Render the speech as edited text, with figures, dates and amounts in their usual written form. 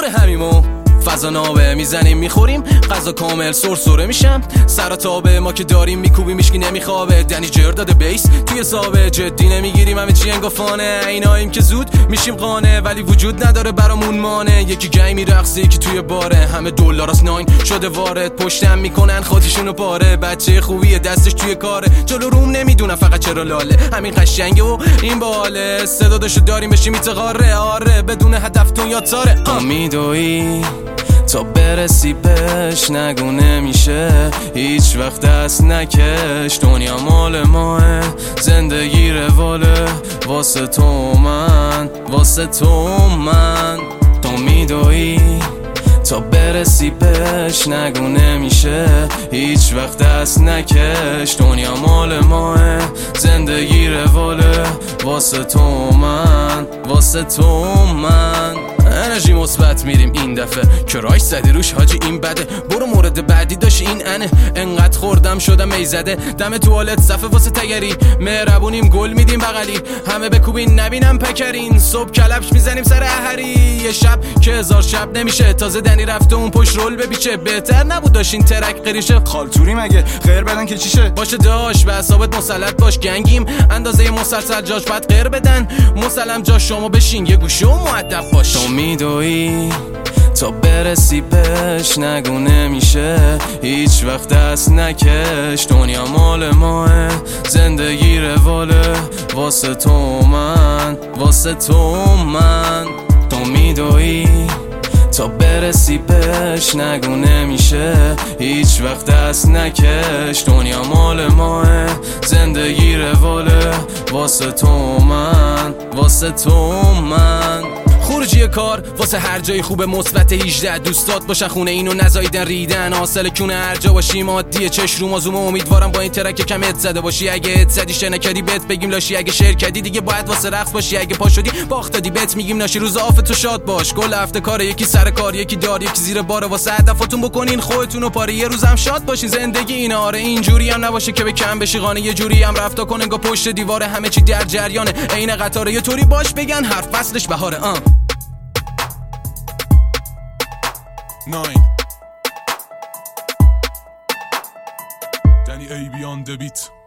دور همیمو فضا نابه میزنیم میخوریم غذا کامل سرسره میشم سر تابه ما که داریم میکوبیم میشکی نمیخوابه دنی جر داده بیس توی سابه جدی نمیگیریم همه چی انگافانه ایناییم که زود میشیم قانه ولی وجود نداره برامون مانه یکی گی میرقصه یکی توی باره همه $9 شده وارد پشتم میکنن خودشونو پاره بچه خوبیه دستش توی کاره جلو روم نمیدونم فقط چرا لاله همین قشنگه و این باله صدا داشو داریم بشیم میتقاره آره بدون هدفتون یا تاره میدوی تا برسی بهش نگو نمیشه هیچ وقت دست نکش دنیا مال ماه زندگی رواله واسه تو من تو میدوی تا برسی بهش نگو نمیشه هیچ وقت دست نکش دنیا مال ماه زندگی رواله واسه تو من انرژی مثبت میریم این دفعه کرایش زدی روش حاجی این بده برو مورد بعدی داشت این انقدر خوردم شدم ایزده دم توالت صفه واسه تگری مهربونیم گل میدیم بغلی همه بکوبین نبینم پکرین صبح کلبش میزنیم سر احری یه شب که 1000 شب نمیشه تازه دنی رفته اون پشت رول ببیچه بهتر نبود داشتین ترک قریشه خالتوری مگه خیر بدن که چیشه باشه داش به حسابت مسلط باش گنگیم اندازه مسلسل جاش بعد غیر بدن مسلم جا شما بشین یه گوشه و مؤدب باش تو میدوی تا برسی بهش نگو نمیشه هیچ وقت دست نکش دنیا مال ماه زندگی رواله واسه تو من تو میدوی تا برسی بهش نگو نمیشه هیچ وقت دست نکش دنیا مال ماه زندگی رواله واسه تو من خروجی کار واسه هر جای خوبه مثبت 18 دوستات باشن خونه اینو نزاییدن ریدن حاصل کونه هر جا باشی مادیه چش رو مازوم امیدوارم با این ترک کم ات زده باشی اگه ات زدی شنه کردی بهت بگیم لاشی اگه شعر کردی دیگه باید واسه رقص باشی اگه پا شدی باخت دادی بهت میگیم ناشی روز آف تو شاد باش کل هفته کار یکی سر کار یکی دار یکی زیر بار واسه هدفتون بکنین خودتون و پاره یه روزم شاد باشین زندگی اینا آره اینجوری هم نباشه که به کم بشی قانه یه جوری هم رفتا کن انگار پشت دیواره همه چی در جریانه عین قطاره یه طوری باش بگن هر فصلش بهاره 9 Danny A beyond the beat